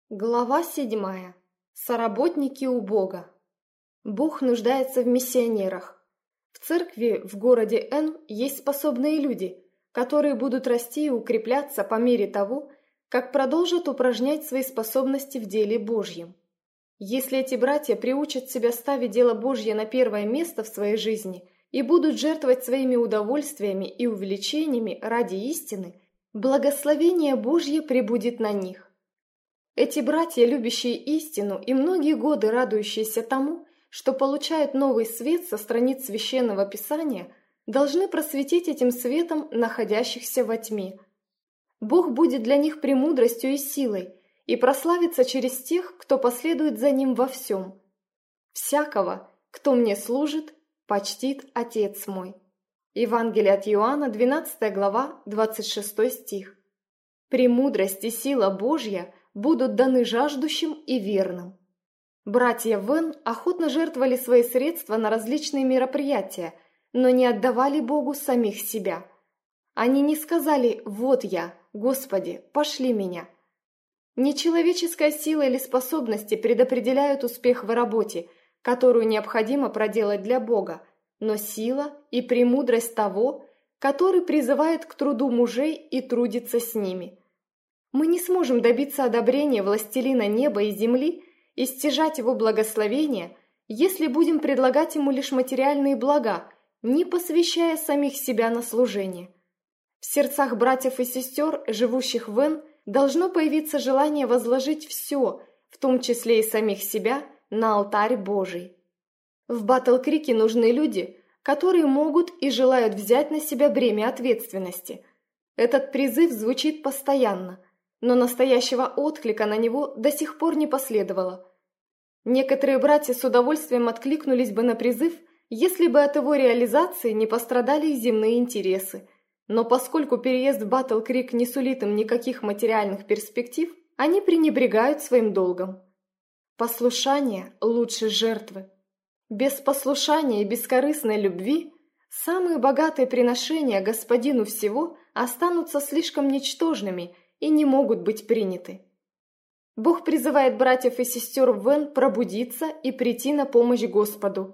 Глава 7. Соработники у Бога. Бог нуждается в миссионерах. В церкви в городе Н есть способные люди, которые будут расти и укрепляться по мере того, как продолжат упражнять свои способности в деле Божьем. Если эти братья приучат себя ставить дело Божье на первое место в своей жизни и будут жертвовать своими удовольствиями и увлечениями ради истины, благословение Божье пребудет на них. Эти братья, любящие истину и многие годы радующиеся тому, что получают новый свет со страниц Священного Писания, должны просветить этим светом находящихся во тьме. Бог будет для них премудростью и силой и прославится через тех, кто последует за Ним во всем. «Всякого, кто мне служит, почтит Отец мой». Евангелие от Иоанна, 12 глава, 26 стих. «Премудрость и сила Божья будут даны жаждущим и верным». Братья Вен охотно жертвовали свои средства на различные мероприятия, но не отдавали Богу самих себя. Они не сказали «Вот я, Господи, пошли меня». Не человеческая сила или способности предопределяют успех в работе, которую необходимо проделать для Бога, но сила и премудрость того, который призывает к труду мужей и трудится с ними. Мы не сможем добиться одобрения властелина неба и земли и стяжать его благословения, если будем предлагать ему лишь материальные блага, не посвящая самих себя на служение. В сердцах братьев и сестер, живущих в Н, должно появиться желание возложить все, в том числе и самих себя, на алтарь Божий. В Батл-Крике нужны люди, которые могут и желают взять на себя бремя ответственности. Этот призыв звучит постоянно, но настоящего отклика на него до сих пор не последовало. Некоторые братья с удовольствием откликнулись бы на призыв, если бы от его реализации не пострадали земные интересы. Но поскольку переезд в Батл-Крик не сулит им никаких материальных перспектив, они пренебрегают своим долгом. Послушание лучше жертвы. Без послушания и бескорыстной любви самые богатые приношения Господину всего останутся слишком ничтожными и не могут быть приняты. Бог призывает братьев и сестер в Н пробудиться и прийти на помощь Господу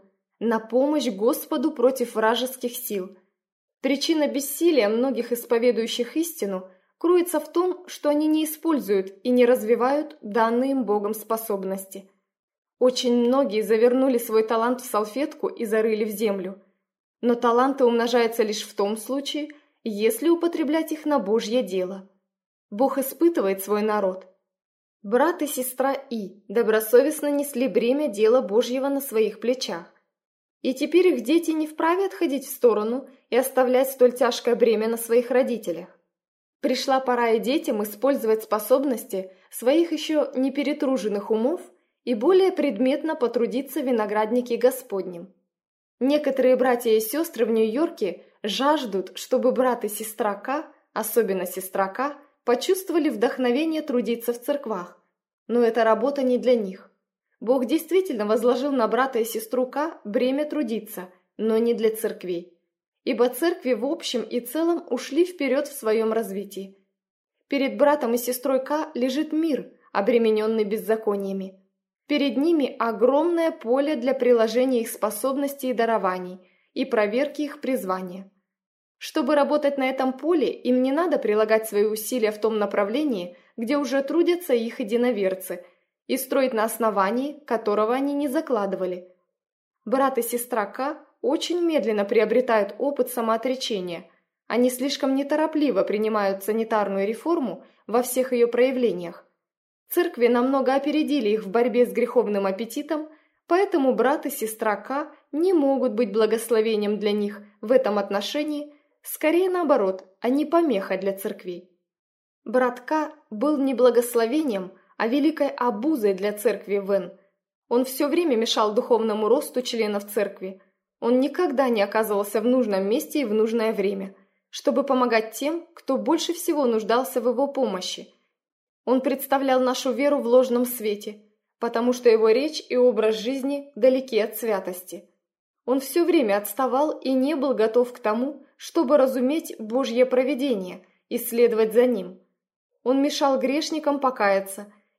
против вражеских сил. Причина бессилия многих исповедующих истину кроется в том, что они не используют и не развивают данные им Богом способности. Очень многие завернули свой талант в салфетку и зарыли в землю. Но таланты умножаются лишь в том случае, если употреблять их на Божье дело. Бог испытывает свой народ. Брат и сестра И добросовестно несли бремя дела Божьего на своих плечах. И теперь их дети не вправе отходить в сторону и оставлять столь тяжкое бремя на своих родителях. Пришла пора и детям использовать способности своих еще не перетруженных умов и более предметно потрудиться в винограднике Господнем. Некоторые братья и сестры в Нью-Йорке жаждут, чтобы брат и сестра К, особенно сестра К, почувствовали вдохновение трудиться в церквах. Но эта работа не для них. Бог действительно возложил на брата и сестру К бремя трудиться, но не для церквей. Ибо церкви в общем и целом ушли вперед в своем развитии. Перед братом и сестрой К лежит мир, обремененный беззакониями. Перед ними огромное поле для приложения их способностей и дарований и проверки их призвания. Чтобы работать на этом поле, им не надо прилагать свои усилия в том направлении, где уже трудятся их единоверцы, и строить на основании, которого они не закладывали. Брат и сестра К очень медленно приобретают опыт самоотречения. Они слишком неторопливо принимают санитарную реформу во всех ее проявлениях. Церкви намного опередили их в борьбе с греховным аппетитом, поэтому брат и сестра К не могут быть благословением для них в этом отношении. Скорее наоборот, они помеха для церквей. Брат К был не благословением, а великой обузой для церкви Вен. Он все время мешал духовному росту членов церкви. Он никогда не оказывался в нужном месте и в нужное время, чтобы помогать тем, кто больше всего нуждался в его помощи. Он представлял нашу веру в ложном свете, потому что его речь и образ жизни далеки от святости. Он все время отставал и не был готов к тому, чтобы разуметь Божье провидение и следовать за ним. Он мешал грешникам покаяться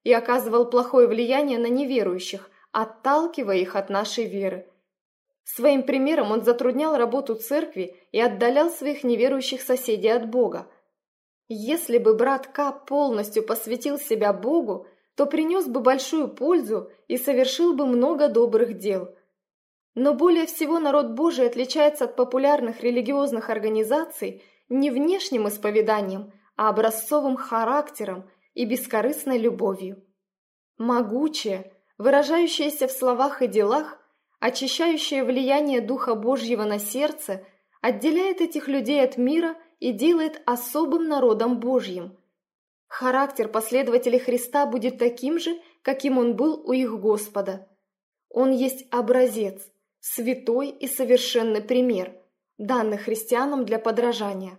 и оказывал плохое влияние на неверующих, отталкивая их от нашей веры. Своим примером он затруднял работу церкви и отдалял своих неверующих соседей от Бога. Если бы брат К полностью посвятил себя Богу, то принес бы большую пользу и совершил бы много добрых дел. Но более всего народ Божий отличается от популярных религиозных организаций не внешним исповеданием, а образцовым характером и бескорыстной любовью. Могучее, выражающееся в словах и делах, очищающее влияние Духа Божьего на сердце, отделяет этих людей от мира и делает особым народом Божьим. Характер последователей Христа будет таким же, каким он был у их Господа. Он есть образец, святой и совершенный пример, данный христианам для подражания.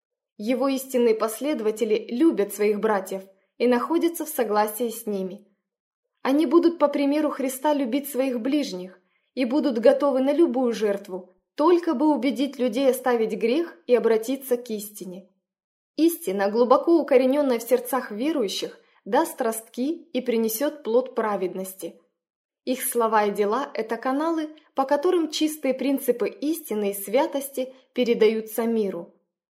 Его истинные последователи любят своих братьев и находятся в согласии с ними. Они будут по примеру Христа любить своих ближних и будут готовы на любую жертву, только бы убедить людей оставить грех и обратиться к истине. Истина, глубоко укорененная в сердцах верующих, даст ростки и принесет плод праведности. Их слова и дела – это каналы, по которым чистые принципы истины и святости передаются миру.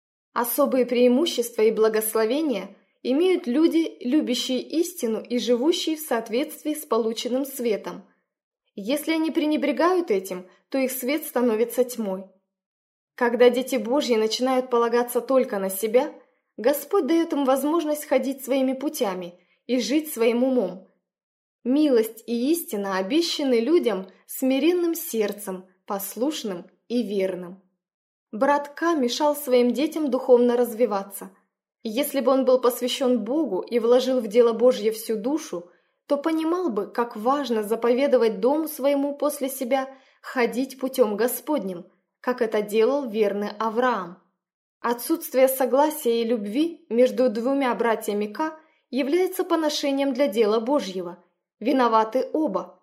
Особые преимущества и благословения имеют люди, любящие истину и живущие в соответствии с полученным светом. Если они пренебрегают этим, то их свет становится тьмой. Когда дети Божьи начинают полагаться только на себя, Господь дает им возможность ходить своими путями и жить своим умом. Милость и истина обещаны людям смиренным сердцем, послушным и верным. Брат К мешал своим детям духовно развиваться. Если бы он был посвящен Богу и вложил в дело Божье всю душу, то понимал бы, как важно заповедовать дому своему после себя ходить путем Господним, как это делал верный Авраам. Отсутствие согласия и любви между двумя братьями К является поношением для дела Божьего. Виноваты оба.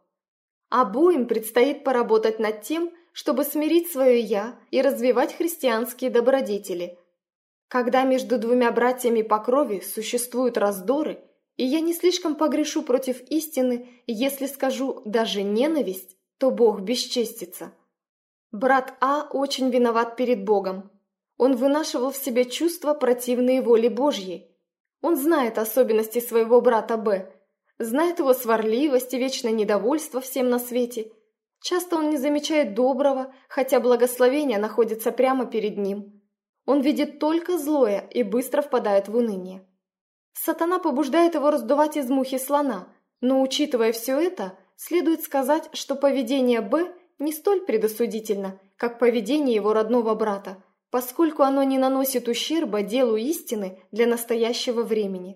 Обоим предстоит поработать над тем, чтобы смирить свое «я» и развивать христианские добродетели. Когда между двумя братьями по крови существуют раздоры, и я не слишком погрешу против истины, если скажу даже ненависть, то Бог бесчестится. Брат А очень виноват перед Богом. Он вынашивал в себе чувства, противные воле Божьей. Он знает особенности своего брата Б, знает его сварливость и вечное недовольство всем на свете. Часто он не замечает доброго, хотя благословение находится прямо перед ним. Он видит только злое и быстро впадает в уныние. Сатана побуждает его раздувать из мухи слона, но, учитывая все это, следует сказать, что поведение Б не столь предосудительно, как поведение его родного брата, поскольку оно не наносит ущерба делу истины для настоящего времени.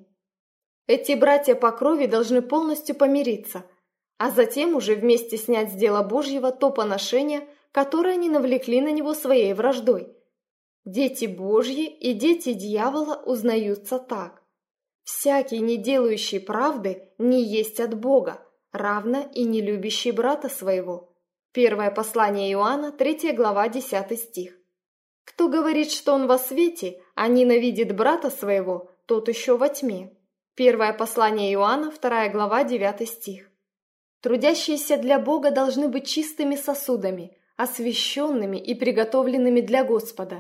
Эти братья по крови должны полностью помириться, а затем уже вместе снять с дела Божьего то поношение, которое они навлекли на него своей враждой. Дети Божьи и дети дьявола узнаются так. Всякий, не делающий правды, не есть от Бога, равно и не любящий брата своего. Первое послание Иоанна, 3 глава, 10 стих. Кто говорит, что он во свете, а ненавидит брата своего, тот еще во тьме. Первое послание Иоанна, 2 глава, 9 стих. Трудящиеся для Бога должны быть чистыми сосудами, освященными и приготовленными для Господа.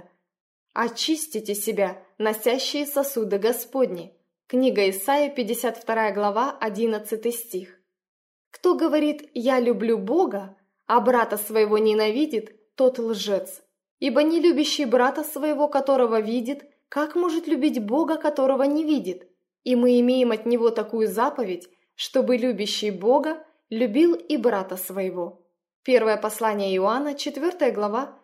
Очистите себя, носящие сосуды Господни. Книга Исаия, 52 глава, 11 стих. Кто говорит «я люблю Бога», а брата своего ненавидит, тот лжец. Ибо не любящий брата своего, которого видит, как может любить Бога, которого не видит? И мы имеем от него такую заповедь, чтобы любящий Бога любил и брата своего. Первое послание Иоанна, 4 глава,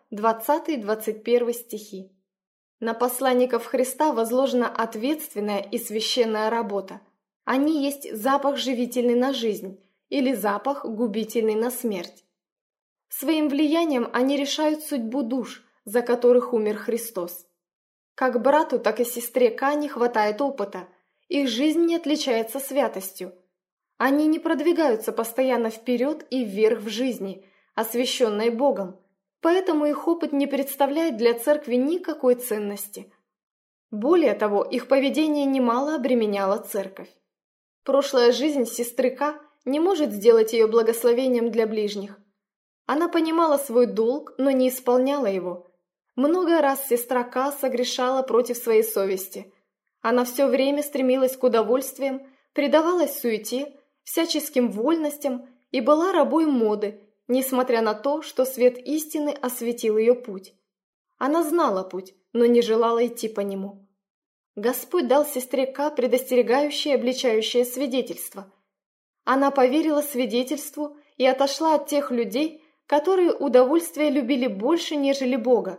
20-21 стихи. На посланников Христа возложена ответственная и священная работа. Они есть запах живительный на жизнь или запах губительный на смерть. Своим влиянием они решают судьбу душ, за которых умер Христос. Как брату, так и сестре К не хватает опыта, их жизнь не отличается святостью. Они не продвигаются постоянно вперед и вверх в жизни, освященной Богом, поэтому их опыт не представляет для церкви никакой ценности. Более того, их поведение немало обременяло церковь. Прошлая жизнь сестры К не может сделать ее благословением для ближних. Она понимала свой долг, но не исполняла его. Много раз сестра К согрешала против своей совести. Она все время стремилась к удовольствиям, предавалась суете, всяческим вольностям и была рабой моды, несмотря на то, что свет истины осветил ее путь. Она знала путь, но не желала идти по нему. Господь дал сестре К предостерегающее и обличающее свидетельство. Она поверила свидетельству и отошла от тех людей, которые удовольствие любили больше, нежели Бога.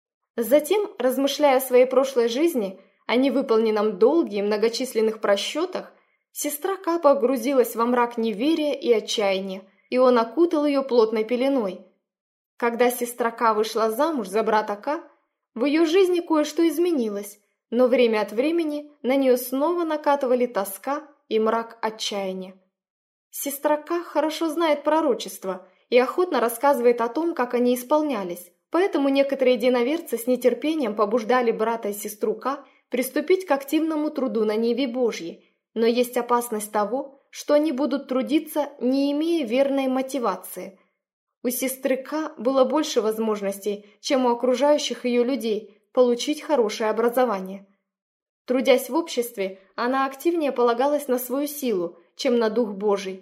Затем, размышляя о своей прошлой жизни, о невыполненном долге и многочисленных просчетах, сестра К погрузилась во мрак неверия и отчаяния, и он окутал ее плотной пеленой. Когда сестра К вышла замуж за брата К, в ее жизни кое-что изменилось, но время от времени на нее снова накатывали тоска и мрак отчаяния. Сестра К хорошо знает пророчества и охотно рассказывает о том, как они исполнялись, поэтому некоторые единоверцы с нетерпением побуждали брата и сестру К приступить к активному труду на ниве Божьей, но есть опасность того, что они будут трудиться, не имея верной мотивации. У сестры К было больше возможностей, чем у окружающих ее людей, получить хорошее образование. Трудясь в обществе, она активнее полагалась на свою силу, чем на Дух Божий.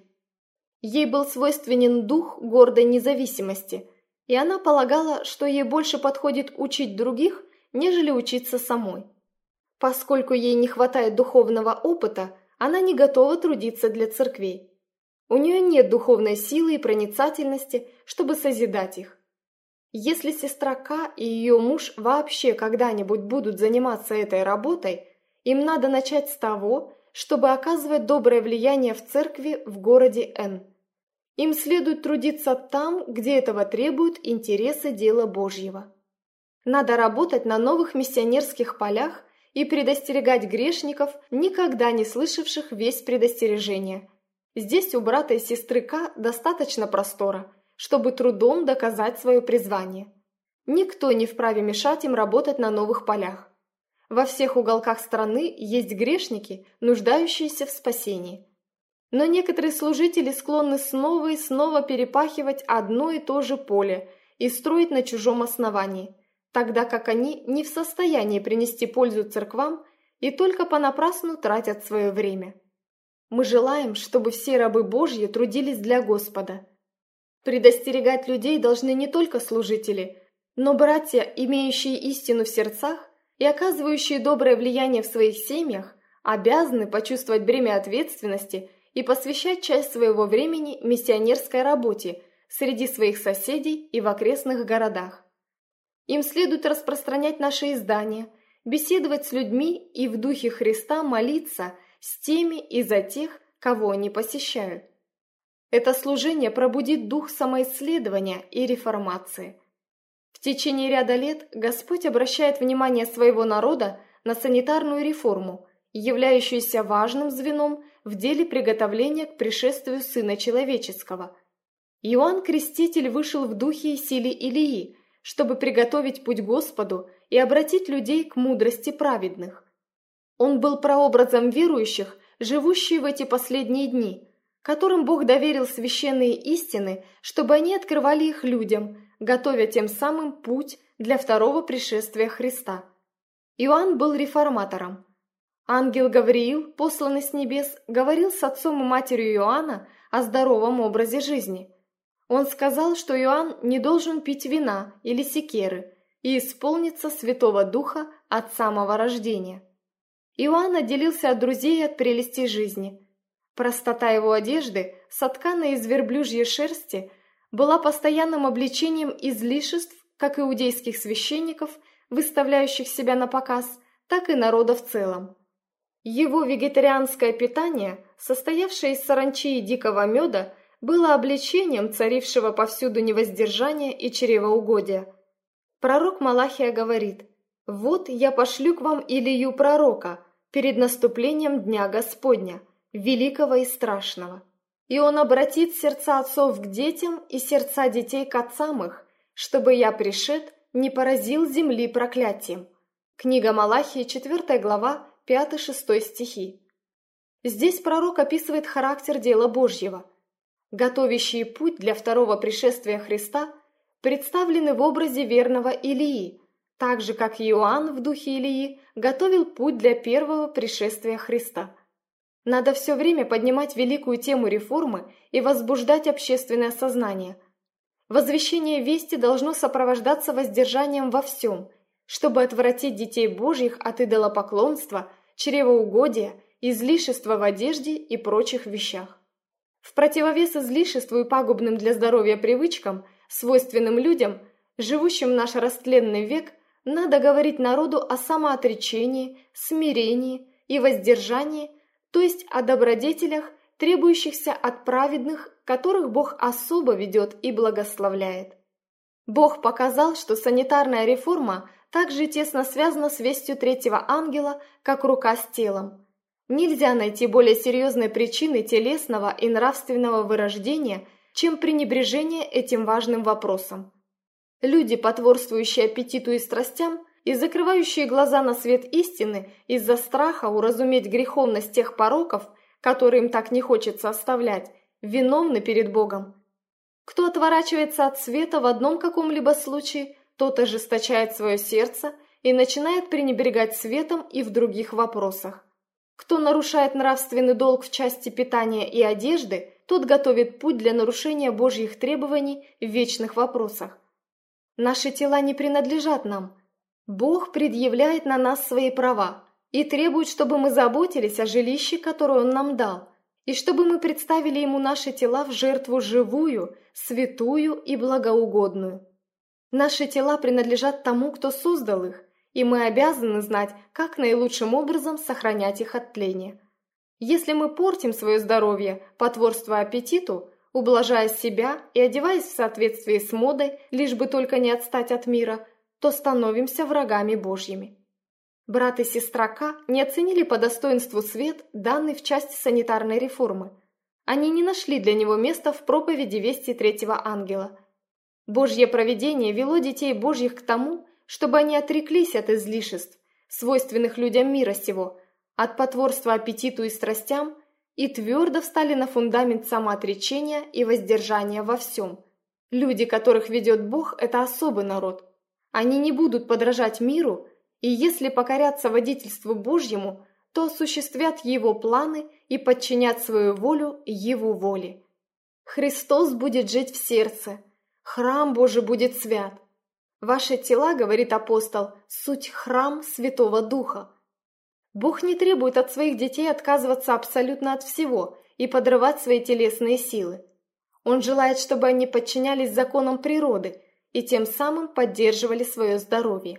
Ей был свойственен дух гордой независимости, и она полагала, что ей больше подходит учить других, нежели учиться самой. Поскольку ей не хватает духовного опыта, она не готова трудиться для церквей. У нее нет духовной силы и проницательности, чтобы созидать их. Если сестра К и ее муж вообще когда-нибудь будут заниматься этой работой, им надо начать с того, чтобы оказывать доброе влияние в церкви в городе Н. Им следует трудиться там, где этого требуют интересы дела Божьего. Надо работать на новых миссионерских полях и предостерегать грешников, никогда не слышавших весть предостережения. Здесь у брата и сестры К достаточно простора, чтобы трудом доказать свое призвание. Никто не вправе мешать им работать на новых полях. Во всех уголках страны есть грешники, нуждающиеся в спасении. Но некоторые служители склонны снова и снова перепахивать одно и то же поле и строить на чужом основании, тогда как они не в состоянии принести пользу церквам и только понапрасну тратят свое время. Мы желаем, чтобы все рабы Божьи трудились для Господа. Предостерегать людей должны не только служители, но братья, имеющие истину в сердцах и оказывающие доброе влияние в своих семьях, обязаны почувствовать бремя ответственности и посвящать часть своего времени миссионерской работе среди своих соседей и в окрестных городах. Им следует распространять наши издания, беседовать с людьми и в духе Христа молиться с теми и за тех, кого они посещают. Это служение пробудит дух самоисследования и реформации. В течение ряда лет Господь обращает внимание своего народа на санитарную реформу, являющуюся важным звеном в деле приготовления к пришествию Сына Человеческого. Иоанн Креститель вышел в духе и силе Илии, чтобы приготовить путь Господу и обратить людей к мудрости праведных. Он был прообразом верующих, живущих в эти последние дни, которым Бог доверил священные истины, чтобы они открывали их людям, готовя тем самым путь для второго пришествия Христа. Иоанн был реформатором. Ангел Гавриил, посланный с небес, говорил с отцом и матерью Иоанна о здоровом образе жизни. Он сказал, что Иоанн не должен пить вина или секеры и исполниться Святого Духа от самого рождения. Иоанн отделился от друзей и от прелестей жизни. Простота его одежды, сотканной из верблюжьей шерсти, была постоянным обличением излишеств как иудейских священников, выставляющих себя на показ, так и народа в целом. Его вегетарианское питание, состоявшее из саранчи и дикого меда, было обличением царившего повсюду невоздержания и чревоугодия. Пророк Малахия говорит: «Вот я пошлю к вам Илию пророка перед наступлением Дня Господня, великого и страшного. И он обратит сердца отцов к детям и сердца детей к отцам их, чтобы я, пришед, не поразил земли проклятием». Книга Малахии, 4 глава, 5-6 стихи. Здесь пророк описывает характер дела Божьего. Готовящие путь для второго пришествия Христа представлены в образе верного Илии, так же, как Иоанн в духе Илии готовил путь для первого пришествия Христа. Надо все время поднимать великую тему реформы и возбуждать общественное сознание. Возвещение вести должно сопровождаться воздержанием во всем, чтобы отвратить детей Божьих от идолопоклонства, чревоугодия, излишества в одежде и прочих вещах. В противовес излишеству и пагубным для здоровья привычкам, свойственным людям, живущим в наш растленный век, надо говорить народу о самоотречении, смирении и воздержании, то есть о добродетелях, требующихся от праведных, которых Бог особо ведет и благословляет. Бог показал, что санитарная реформа также тесно связана с вестью третьего ангела, как рука с телом. Нельзя найти более серьезной причины телесного и нравственного вырождения, чем пренебрежение этим важным вопросом. Люди, потворствующие аппетиту и страстям и закрывающие глаза на свет истины из-за страха уразуметь греховность тех пороков, которые им так не хочется оставлять, виновны перед Богом. Кто отворачивается от света в одном каком-либо случае, тот ожесточает свое сердце и начинает пренебрегать светом и в других вопросах. Кто нарушает нравственный долг в части питания и одежды, тот готовит путь для нарушения Божьих требований в вечных вопросах. Наши тела не принадлежат нам. Бог предъявляет на нас свои права и требует, чтобы мы заботились о жилище, которое Он нам дал, и чтобы мы представили Ему наши тела в жертву живую, святую и благоугодную. Наши тела принадлежат тому, кто создал их, и мы обязаны знать, как наилучшим образом сохранять их от тления. Если мы портим свое здоровье, потворствуя аппетиту, ублажая себя и одеваясь в соответствии с модой, лишь бы только не отстать от мира, то становимся врагами Божьими. Брат и сестра К не оценили по достоинству свет, данный в части санитарной реформы. Они не нашли для него места в проповеди вести третьего ангела. Божье провидение вело детей Божьих к тому, чтобы они отреклись от излишеств, свойственных людям мира сего, от потворства аппетиту и страстям, и твердо встали на фундамент самоотречения и воздержания во всем. Люди, которых ведет Бог, это особый народ. Они не будут подражать миру, и если покорятся водительству Божьему, то осуществят Его планы и подчинят свою волю Его воле. Христос будет жить в сердце, храм Божий будет свят. Ваши тела, говорит апостол, суть храм Святого Духа. Бог не требует от своих детей отказываться абсолютно от всего и подрывать свои телесные силы. Он желает, чтобы они подчинялись законам природы и тем самым поддерживали свое здоровье.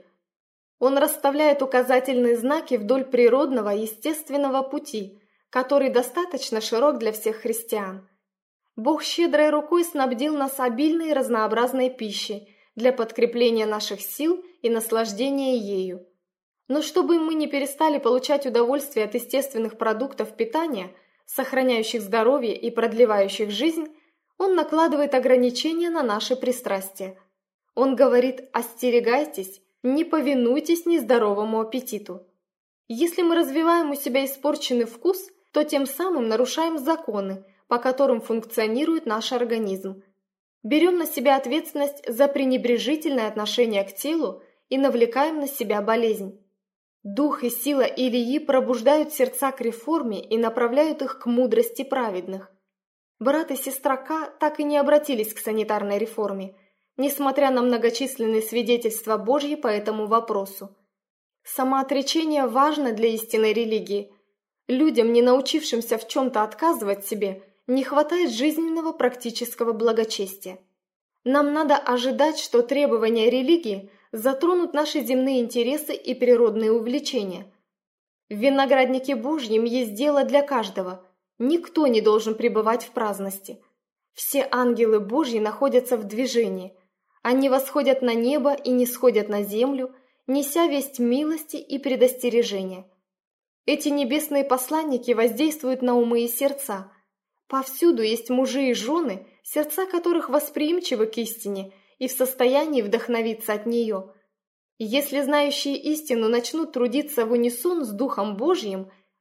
Он расставляет указательные знаки вдоль природного естественного пути, который достаточно широк для всех христиан. Бог щедрой рукой снабдил нас обильной и разнообразной пищей для подкрепления наших сил и наслаждения ею. Но чтобы мы не перестали получать удовольствие от естественных продуктов питания, сохраняющих здоровье и продлевающих жизнь, Он накладывает ограничения на наши пристрастия. Он говорит: «Остерегайтесь, не повинуйтесь нездоровому аппетиту». Если мы развиваем у себя испорченный вкус, то тем самым нарушаем законы, по которым функционирует наш организм. Берем на себя ответственность за пренебрежительное отношение к телу и навлекаем на себя болезнь. Дух и сила Илии пробуждают сердца к реформе и направляют их к мудрости праведных. Брат и сестра К так и не обратились к санитарной реформе, несмотря на многочисленные свидетельства Божьи по этому вопросу. Самоотречение важно для истинной религии. Людям, не научившимся в чем-то отказывать себе, не хватает жизненного практического благочестия. Нам надо ожидать, что требования религии затронут наши земные интересы и природные увлечения. В винограднике Божьем есть дело для каждого. Никто не должен пребывать в праздности. Все ангелы Божьи находятся в движении. Они восходят на небо и нисходят на землю, неся весть милости и предостережения. Эти небесные посланники воздействуют на умы и сердца. Повсюду есть мужи и жены, сердца которых восприимчивы к истине и в состоянии вдохновиться от нее. Если знающие истину начнут трудиться в унисон с Духом Божьим,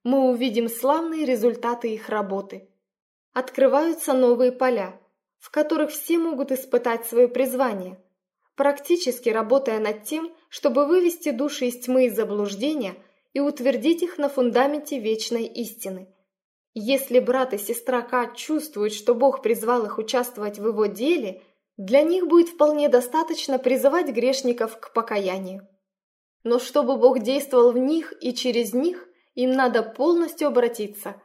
мы увидим славные результаты их работы. Открываются новые поля, в которых все могут испытать свое призвание, практически работая над тем, чтобы вывести души из тьмы и заблуждения и утвердить их на фундаменте вечной истины. Если брат и сестра К чувствуют, что Бог призвал их участвовать в его деле, для них будет вполне достаточно призывать грешников к покаянию. Но чтобы Бог действовал в них и через них, им надо полностью обратиться.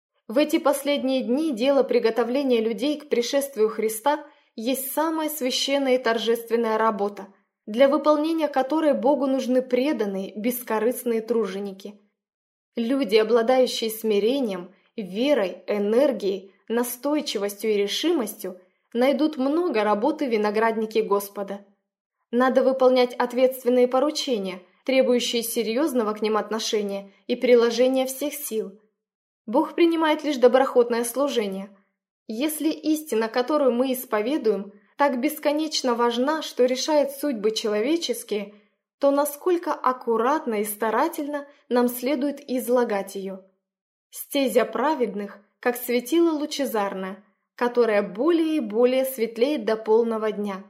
В эти последние дни дело приготовления людей к пришествию Христа есть самая священная и торжественная работа, для выполнения которой Богу нужны преданные, бескорыстные труженики. Люди, обладающие смирением, верой, энергией, настойчивостью и решимостью, найдут много работы в винограднике Господа. Надо выполнять ответственные поручения, требующие серьезного к ним отношения и приложения всех сил. Бог принимает лишь доброхотное служение. Если истина, которую мы исповедуем, так бесконечно важна, что решает судьбы человеческие, то насколько аккуратно и старательно нам следует излагать ее. Стезя праведных, как светило лучезарное, которое более и более светлеет до полного дня.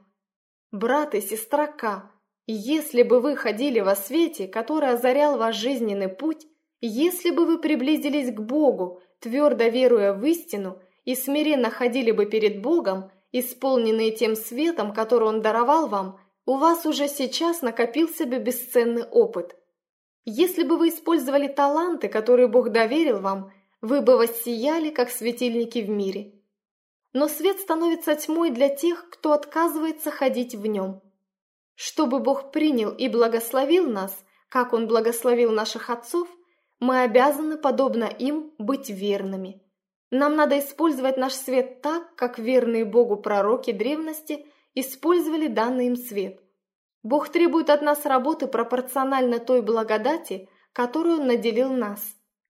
Брат и сестра К, если бы вы ходили во свете, который озарял ваш жизненный путь, если бы вы приблизились к Богу, твердо веруя в истину, и смиренно ходили бы перед Богом, исполненные тем светом, который Он даровал вам, у вас уже сейчас накопился бы бесценный опыт. Если бы вы использовали таланты, которые Бог доверил вам, вы бы воссияли, как светильники в мире. Но свет становится тьмой для тех, кто отказывается ходить в нем. Чтобы Бог принял и благословил нас, как Он благословил наших отцов, мы обязаны, подобно им, быть верными. Нам надо использовать наш свет так, как верные Богу пророки древности использовали данный им свет. Бог требует от нас работы пропорционально той благодати, которую Он наделил нас.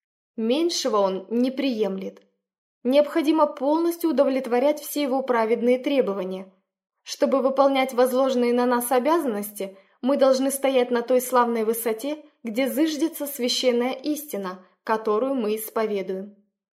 Меньшего Он не приемлет. Необходимо полностью удовлетворять все Его праведные требования. Чтобы выполнять возложенные на нас обязанности, мы должны стоять на той славной высоте, где зыждется священная истина, которую мы исповедуем.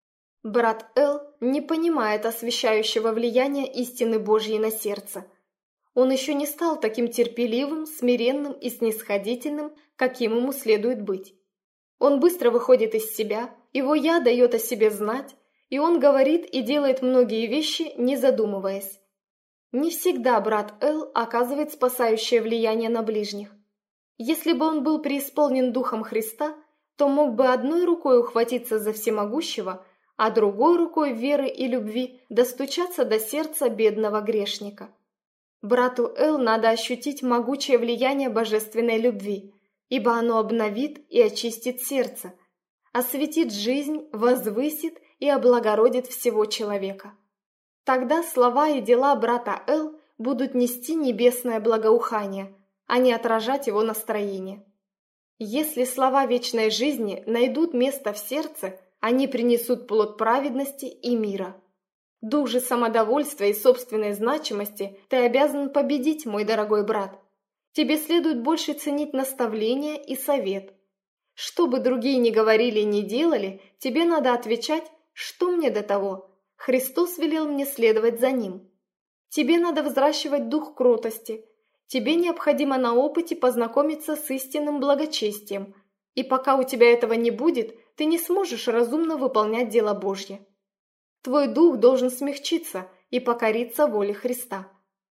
Брат Л. не понимает освящающего влияния истины Божьей на сердце. Он еще не стал таким терпеливым, смиренным и снисходительным, каким ему следует быть. Он быстро выходит из себя, его «я» дает о себе знать, и он говорит и делает многие вещи, не задумываясь. Не всегда брат Л. оказывает спасающее влияние на ближних. Если бы он был преисполнен Духом Христа, то мог бы одной рукой ухватиться за всемогущего, а другой рукой веры и любви достучаться до сердца бедного грешника. Брату Л. надо ощутить могучее влияние божественной любви, ибо оно обновит и очистит сердце, осветит жизнь, возвысит и облагородит всего человека. Тогда слова и дела брата Л. будут нести небесное благоухание, а не отражать его настроение. Если слова вечной жизни найдут место в сердце, они принесут плод праведности и мира. Дух же самодовольства и собственной значимости ты обязан победить, мой дорогой брат. Тебе следует больше ценить наставления и совет. Что бы другие ни говорили и ни делали, тебе надо отвечать, что мне до того. Христос велел мне следовать за Ним. Тебе надо взращивать дух кротости. Тебе необходимо на опыте познакомиться с истинным благочестием. И пока у тебя этого не будет, ты не сможешь разумно выполнять дело Божье. Твой дух должен смягчиться и покориться воле Христа.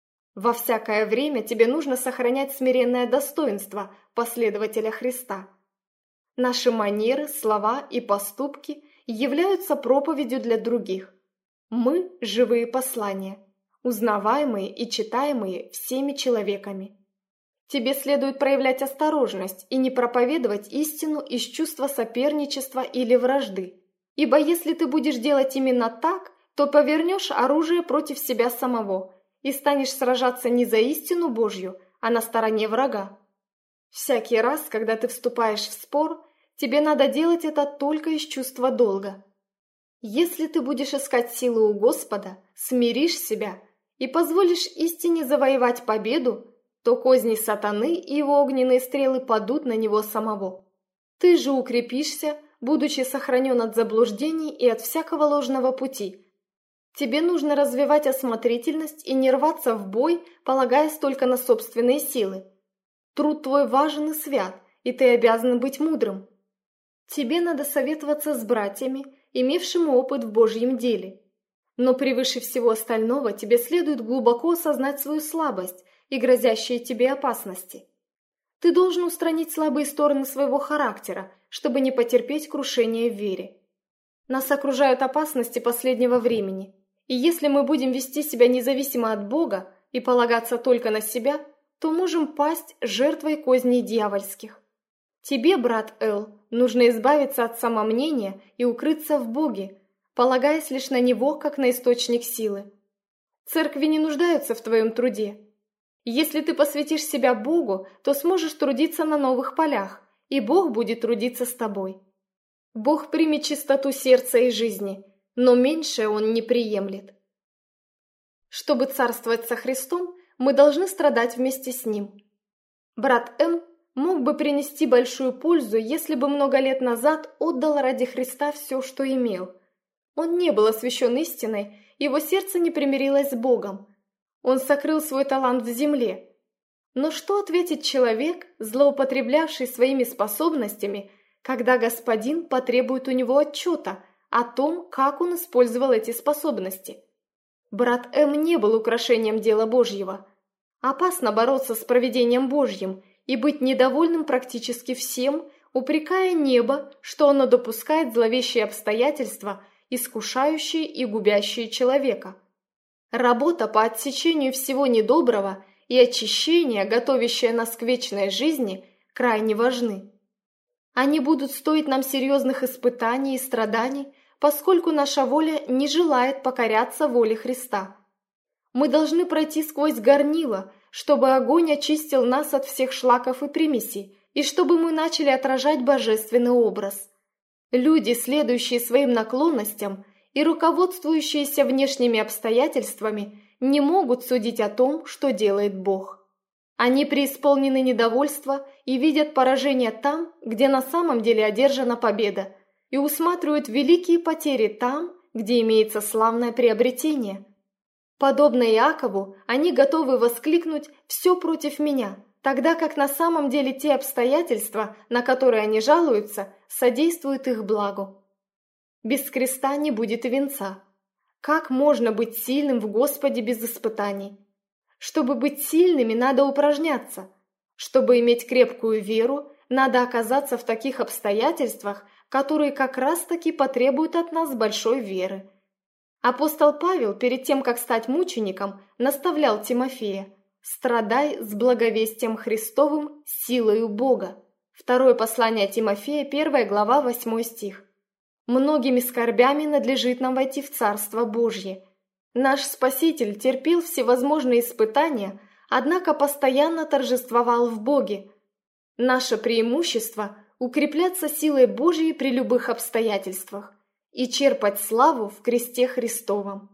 Во всякое время тебе нужно сохранять смиренное достоинство последователя Христа. Наши манеры, слова и поступки являются проповедью для других. Мы – живые послания, узнаваемые и читаемые всеми человеками. Тебе следует проявлять осторожность и не проповедовать истину из чувства соперничества или вражды, ибо если ты будешь делать именно так, то повернешь оружие против себя самого и станешь сражаться не за истину Божью, а на стороне врага. Всякий раз, когда ты вступаешь в спор, тебе надо делать это только из чувства долга. Если ты будешь искать силы у Господа, смиришь себя и позволишь истине завоевать победу, то козни сатаны и его огненные стрелы падут на него самого. Ты же укрепишься, будучи сохранен от заблуждений и от всякого ложного пути. Тебе нужно развивать осмотрительность и не рваться в бой, полагаясь только на собственные силы. Труд твой важен и свят, и ты обязан быть мудрым. Тебе надо советоваться с братьями, имевшими опыт в Божьем деле. Но превыше всего остального тебе следует глубоко осознать свою слабость и грозящие тебе опасности. Ты должен устранить слабые стороны своего характера, чтобы не потерпеть крушение в вере. Нас окружают опасности последнего времени, и если мы будем вести себя независимо от Бога и полагаться только на себя, то можем пасть жертвой козней дьявольских. Тебе, брат Эл, нужно избавиться от самомнения и укрыться в Боге, полагаясь лишь на Него, как на источник силы. Церкви не нуждаются в твоем труде. Если ты посвятишь себя Богу, то сможешь трудиться на новых полях, и Бог будет трудиться с тобой. Бог примет чистоту сердца и жизни, но меньшее Он не приемлет. Чтобы царствовать со Христом, мы должны страдать вместе с Ним. Брат М. мог бы принести большую пользу, если бы много лет назад отдал ради Христа все, что имел. Он не был освящен истиной, его сердце не примирилось с Богом. Он сокрыл свой талант в земле. Но что ответит человек, злоупотреблявший своими способностями, когда Господин потребует у него отчета о том, как он использовал эти способности? Брат М. не был украшением дела Божьего. Опасно бороться с провидением Божьим и быть недовольным практически всем, упрекая небо, что оно допускает зловещие обстоятельства, искушающие и губящие человека. Работа по отсечению всего недоброго и очищение, готовящее нас к вечной жизни, крайне важны. Они будут стоить нам серьезных испытаний и страданий, поскольку наша воля не желает покоряться воле Христа. Мы должны пройти сквозь горнило, чтобы огонь очистил нас от всех шлаков и примесей, и чтобы мы начали отражать божественный образ. Люди, следующие своим наклонностям и руководствующиеся внешними обстоятельствами, не могут судить о том, что делает Бог. Они преисполнены недовольства и видят поражение там, где на самом деле одержана победа, и усматривают великие потери там, где имеется славное приобретение. Подобно Иакову, они готовы воскликнуть «все против меня», тогда как на самом деле те обстоятельства, на которые они жалуются, содействуют их благу. Без креста не будет и венца. Как можно быть сильным в Господе без испытаний? Чтобы быть сильными, надо упражняться. Чтобы иметь крепкую веру, надо оказаться в таких обстоятельствах, которые как раз-таки потребуют от нас большой веры. Апостол Павел, перед тем, как стать мучеником, наставлял Тимофея: «Страдай с благовестием Христовым силою Бога». Второе послание Тимофея, 1 глава, 8 стих. Многими скорбями надлежит нам войти в Царство Божье. Наш Спаситель терпел всевозможные испытания, однако постоянно торжествовал в Боге. Наше преимущество – укрепляться силой Божьей при любых обстоятельствах и черпать славу в кресте Христовом.